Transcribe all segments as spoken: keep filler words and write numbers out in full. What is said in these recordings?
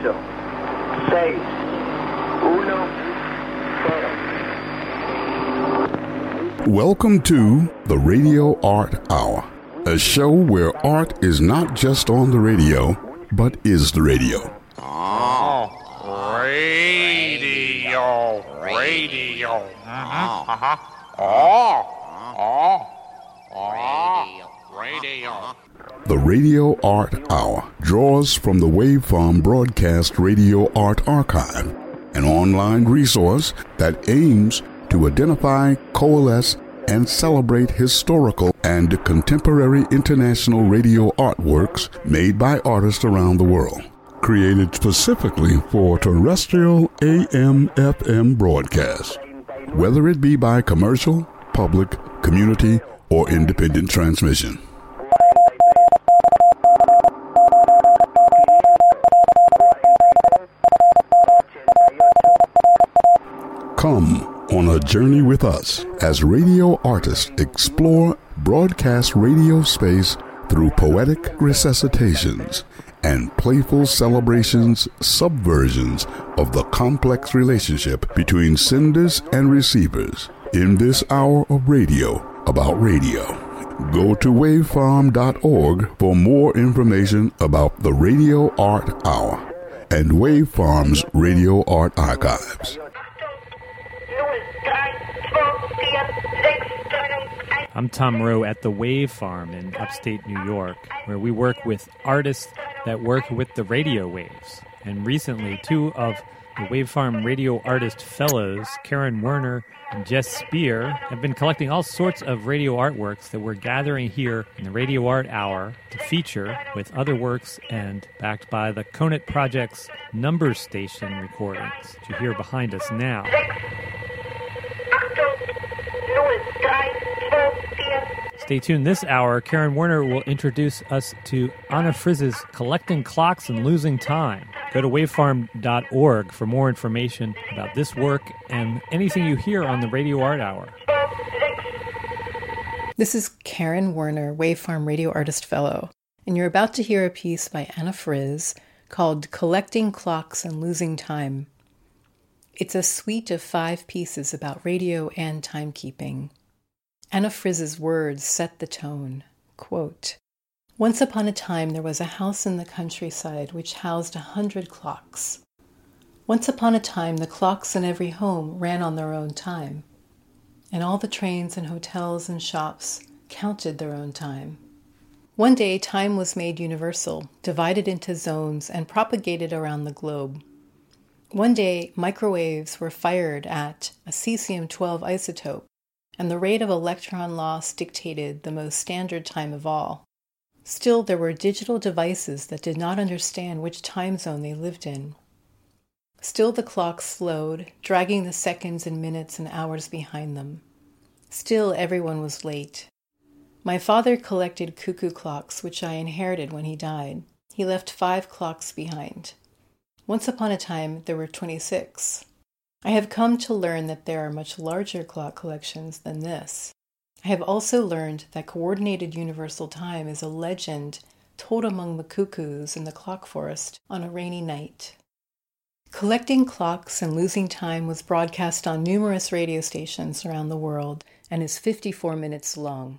ocho, seis, uno, cero. Welcome to the Radio Art Hour, a show where art is not just on the radio, but is the radio. Oh, radio, radio. Uh-huh, uh-huh. Oh, oh, oh, radio. The Radio Art Hour draws from the Waveform Broadcast Radio Art Archive, an online resource that aims to identify, coalesce, and celebrate historical and contemporary international radio artworks made by artists around the world. Created specifically for terrestrial A M F M broadcasts, whether it be by commercial, public, community, or independent transmission. Come on a journey with us as radio artists explore broadcast radio space through poetic resuscitations and playful celebrations, subversions of the complex relationship between senders and receivers in this hour of radio about radio. Go to waveform dot org for more information about the Radio Art Hour and Waveform's Radio Art Archives. I'm Tom Rowe at the Wave Farm in upstate New York, where we work with artists that work with the radio waves. And recently, two of the Wave Farm Radio Artist Fellows, Karen Werner and Jess Spear, have been collecting all sorts of radio artworks that we're gathering here in the Radio Art Hour to feature with other works and backed by the Conant Project's Number Station recordings, which you hear behind us now. Stay tuned this hour. Karen Werner will introduce us to Anna Frizz's Collecting Clocks and Losing Time. Go to waveform dot org for more information about this work and anything you hear on the Radio Art Hour. This is Karen Werner, Waveform Radio Artist Fellow, and you're about to hear a piece by Anna Frizz called Collecting Clocks and Losing Time. It's a suite of five pieces about radio and timekeeping. Anna Frizz's words set the tone. Quote, "Once upon a time there was a house in the countryside which housed a hundred clocks. Once upon a time the clocks in every home ran on their own time, and all the trains and hotels and shops counted their own time. One day time was made universal, divided into zones, and propagated around the globe. One day microwaves were fired at a cesium twelve isotope, and the rate of electron loss dictated the most standard time of all. Still, there were digital devices that did not understand which time zone they lived in. Still the clocks slowed, dragging the seconds and minutes and hours behind them. Still everyone was late. My father collected cuckoo clocks, which I inherited when he died. He left five clocks behind. Once upon a time, there were twenty-six. I have come to learn that there are much larger clock collections than this. I have also learned that coordinated universal time is a legend told among the cuckoos in the clock forest on a rainy night." Collecting Clocks and Losing Time was broadcast on numerous radio stations around the world and is fifty-four minutes long.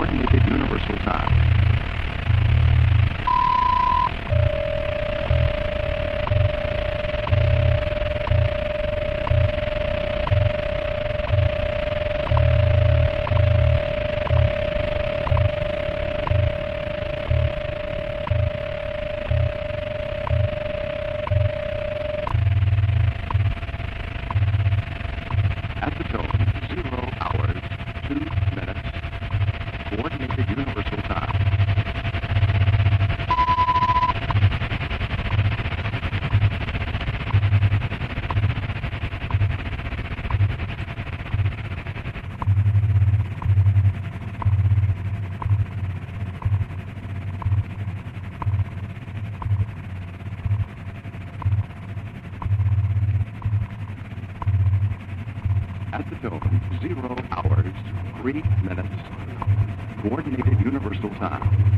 Coordinated Universal Time. Altitude zero hours, three minutes. Coordinated Universal Time.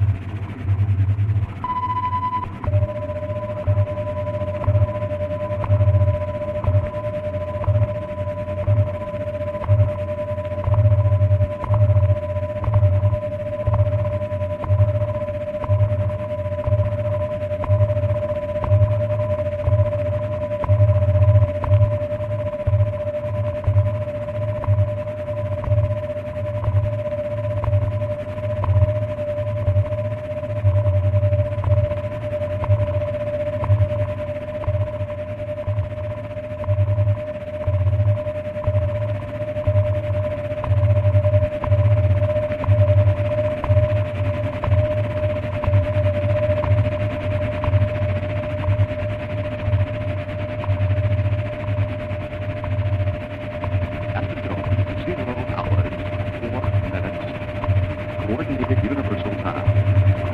Coordinated Universal Time.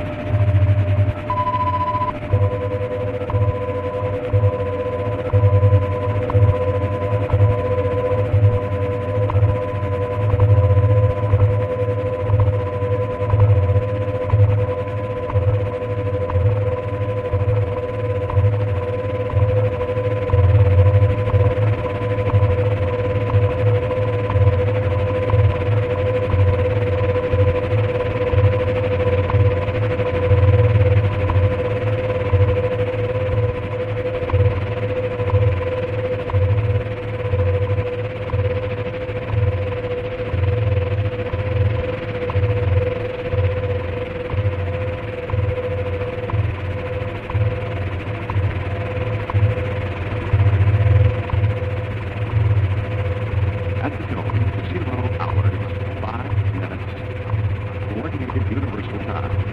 Universal Time.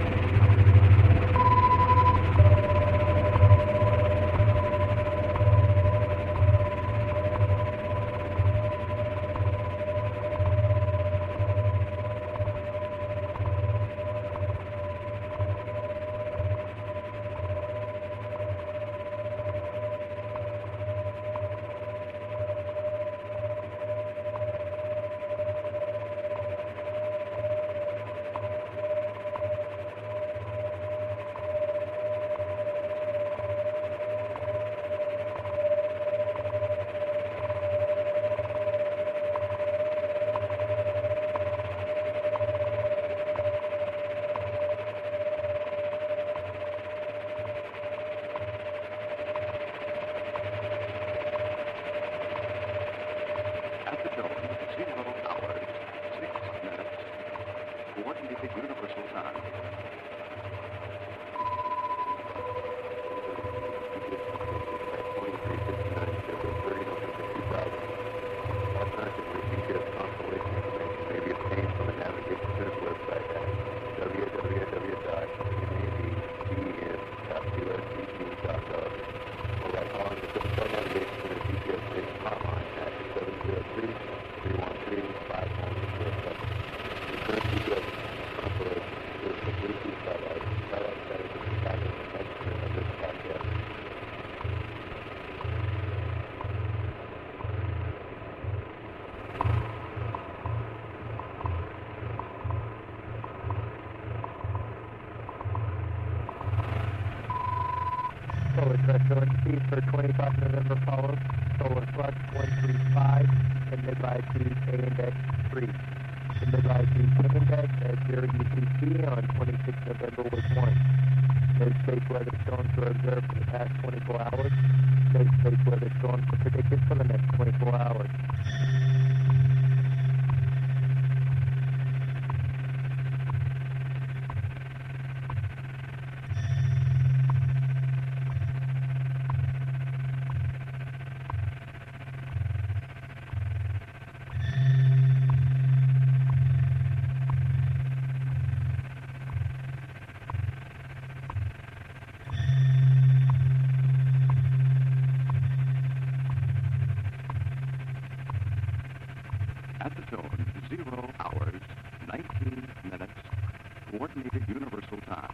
Coordinated Universal Time. Solar threshold speed for twenty-five November Apollo, solar flux one three five, and mid-latitude A index three. The mid-rise Heat Index at zero U T C on twenty-sixth November was one. No space weather storms were observed for the past twenty-four hours. No space weather storms are predicted for the next twenty-four hours. At the tone, zero hours, nineteen minutes, coordinated universal time.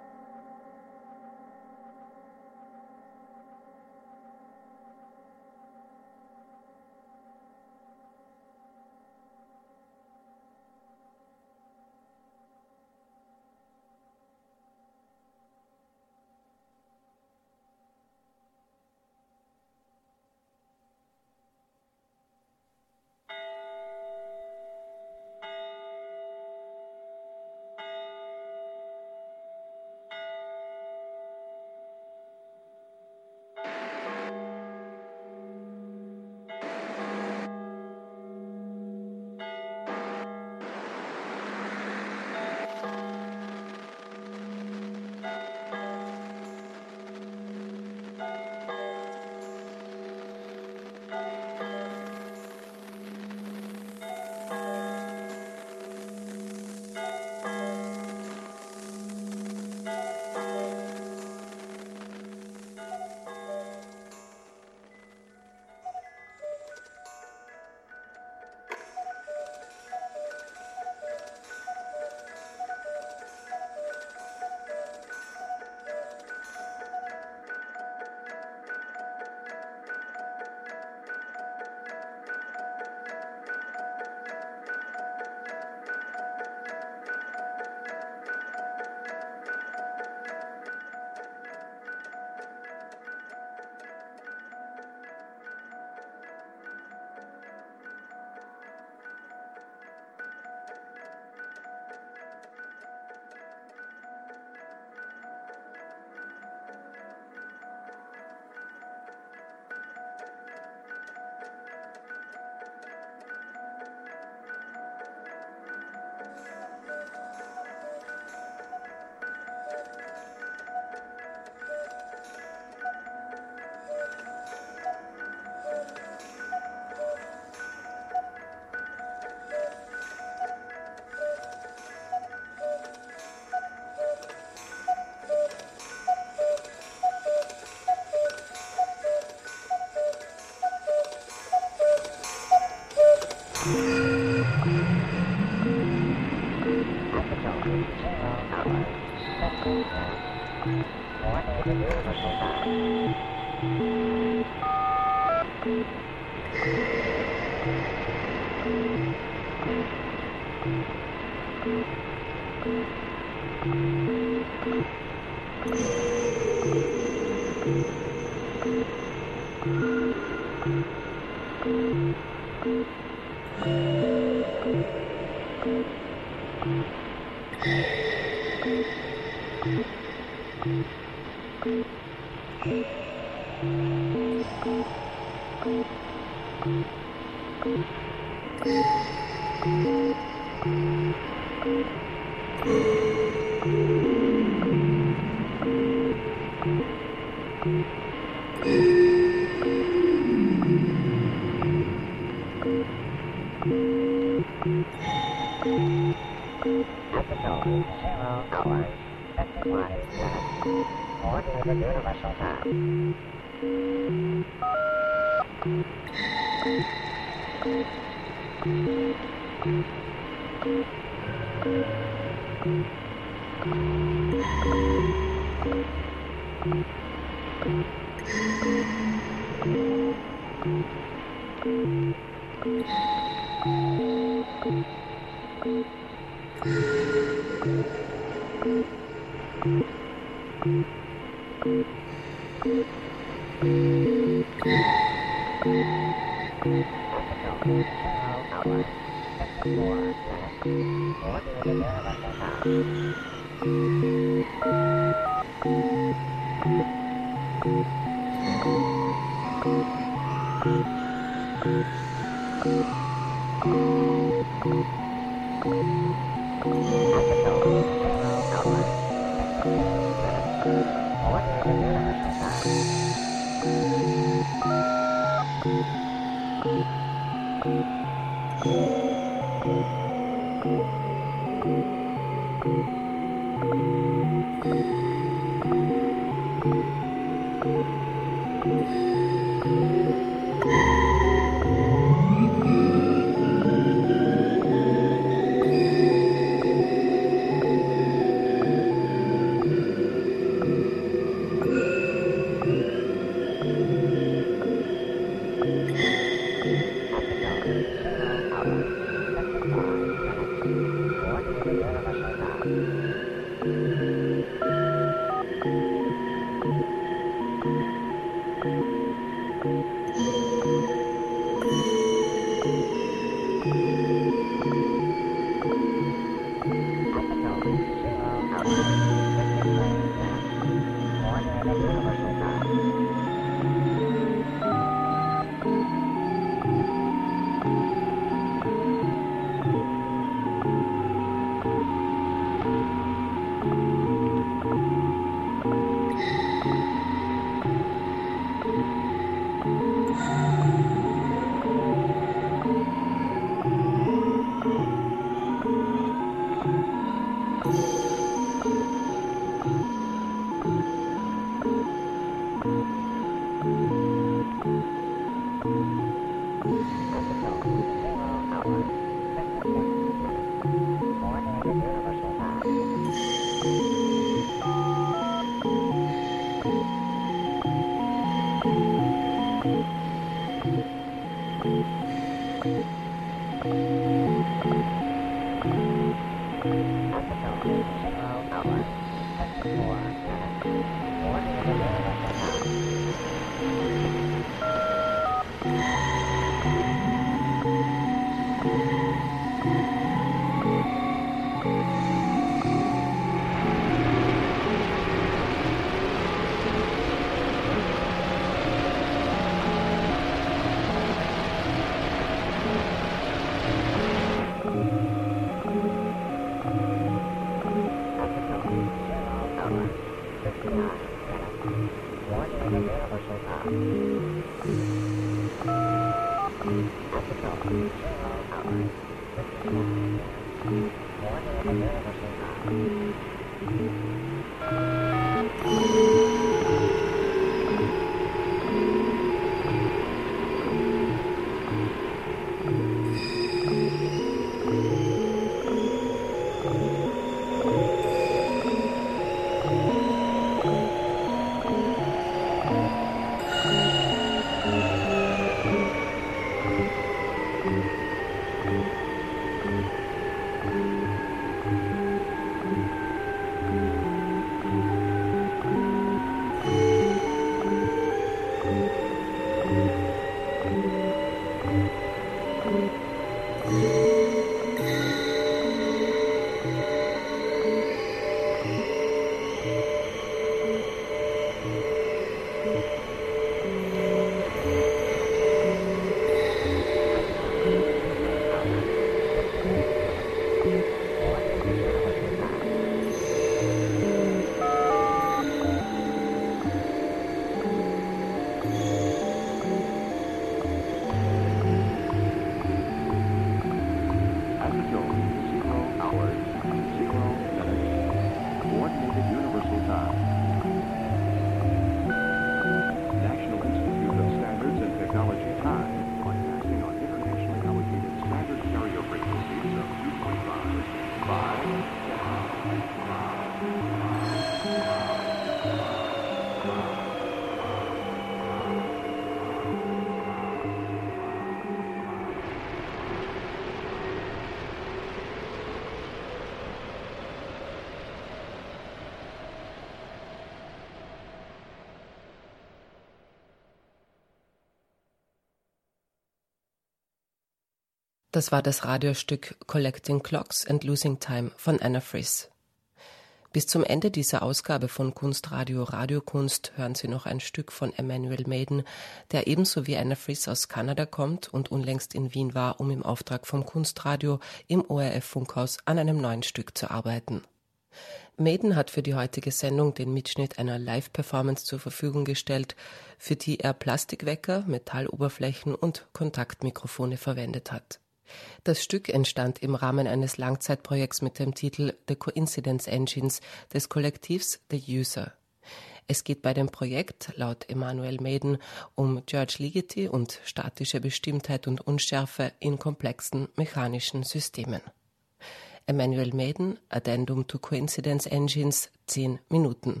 Das war das Radiostück Collecting Clocks and Losing Time von Anna Friz. Bis zum Ende dieser Ausgabe von Kunstradio Radiokunst hören Sie noch ein Stück von Emmanuel Maiden, der ebenso wie Anna Friz aus Kanada kommt und unlängst in Wien war, um im Auftrag vom Kunstradio im O R F-Funkhaus an einem neuen Stück zu arbeiten. Maiden hat für die heutige Sendung den Mitschnitt einer Live-Performance zur Verfügung gestellt, für die er Plastikwecker, Metalloberflächen und Kontaktmikrofone verwendet hat. Das Stück entstand im Rahmen eines Langzeitprojekts mit dem Titel The Coincidence Engines des Kollektivs The User. Es geht bei dem Projekt, laut Emmanuel Maiden, um George Ligeti und statische Bestimmtheit und Unschärfe in komplexen mechanischen Systemen. Emmanuel Maiden, Addendum to Coincidence Engines, zehn Minuten.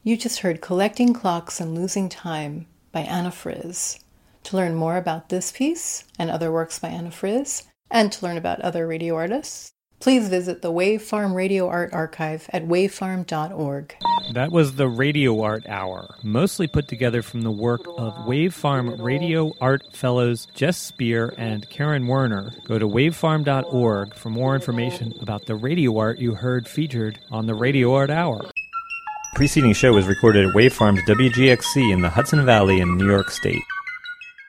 You just heard Collecting Clocks and Losing Time by Anna Friz. To learn more about this piece and other works by Anna Friz, and to learn about other radio artists, please visit the Wave Farm Radio Art Archive at wavefarm dot org. That was the Radio Art Hour, mostly put together from the work of Wave Farm Radio Art Fellows Jess Spear and Karen Werner. Go to wavefarm dot org for more information about the radio art you heard featured on the Radio Art Hour. The preceding show was recorded at Wave Farm's W G X C in the Hudson Valley in New York State.